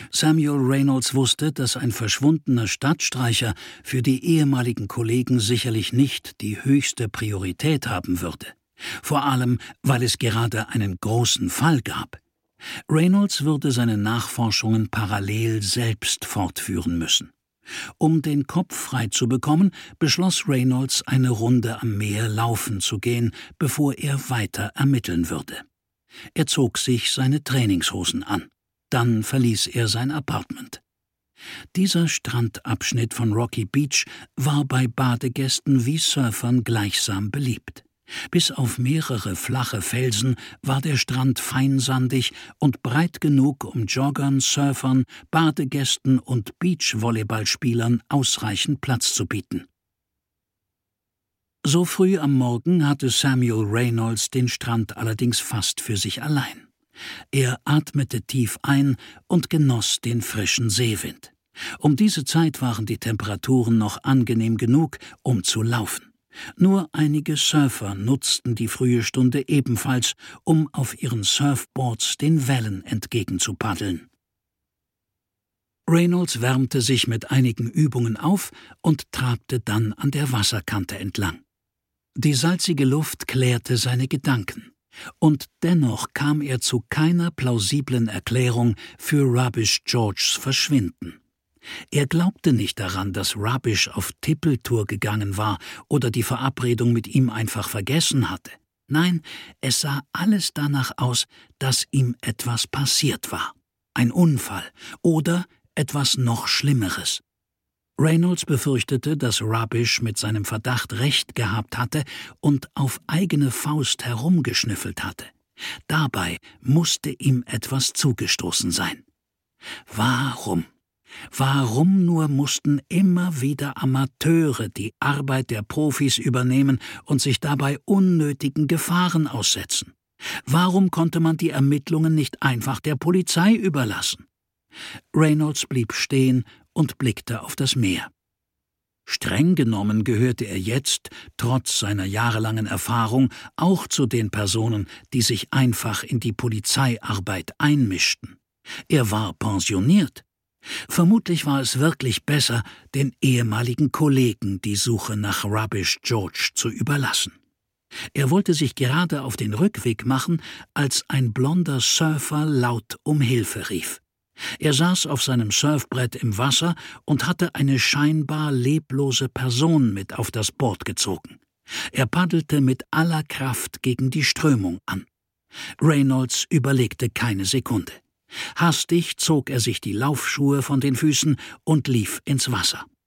Samuel Reynolds wusste, dass ein verschwundener Stadtstreicher für die ehemaligen Kollegen sicherlich nicht die höchste Priorität haben würde. Vor allem, weil es gerade einen großen Fall gab. Reynolds würde seine Nachforschungen parallel selbst fortführen müssen. Um den Kopf frei zu bekommen, beschloss Reynolds, eine Runde am Meer laufen zu gehen, bevor er weiter ermitteln würde. Er zog sich seine Trainingshosen an. Dann verließ er sein Apartment. Dieser Strandabschnitt von Rocky Beach war bei Badegästen wie Surfern gleichsam beliebt. Bis auf mehrere flache Felsen war der Strand feinsandig und breit genug, um Joggern, Surfern, Badegästen und Beachvolleyballspielern ausreichend Platz zu bieten. So früh am Morgen hatte Samuel Reynolds den Strand allerdings fast für sich allein. Er atmete tief ein und genoss den frischen Seewind. Um diese Zeit waren die Temperaturen noch angenehm genug, um zu laufen. Nur einige Surfer nutzten die frühe Stunde ebenfalls, um auf ihren Surfboards den Wellen entgegenzupaddeln. Reynolds wärmte sich mit einigen Übungen auf und trabte dann an der Wasserkante entlang. Die salzige Luft klärte seine Gedanken. Und dennoch kam er zu keiner plausiblen Erklärung für Rubbish Georges Verschwinden. Er glaubte nicht daran, dass Rubbish auf Tippeltour gegangen war oder die Verabredung mit ihm einfach vergessen hatte. Nein, es sah alles danach aus, dass ihm etwas passiert war. Ein Unfall oder etwas noch Schlimmeres. Reynolds befürchtete, dass Rubbish mit seinem Verdacht recht gehabt hatte und auf eigene Faust herumgeschnüffelt hatte. Dabei musste ihm etwas zugestoßen sein. Warum? Warum nur mussten immer wieder Amateure die Arbeit der Profis übernehmen und sich dabei unnötigen Gefahren aussetzen? Warum konnte man die Ermittlungen nicht einfach der Polizei überlassen? Reynolds blieb stehen und blickte auf das Meer. Streng genommen gehörte er jetzt, trotz seiner jahrelangen Erfahrung, auch zu den Personen, die sich einfach in die Polizeiarbeit einmischten. Er war pensioniert. Vermutlich war es wirklich besser, den ehemaligen Kollegen die Suche nach Rubbish George zu überlassen. Er wollte sich gerade auf den Rückweg machen, als ein blonder Surfer laut um Hilfe rief. Er saß auf seinem Surfbrett im Wasser und hatte eine scheinbar leblose Person mit auf das Board gezogen. Er paddelte mit aller Kraft gegen die Strömung an. Reynolds überlegte keine Sekunde. Hastig zog er sich die Laufschuhe von den Füßen und lief ins Wasser.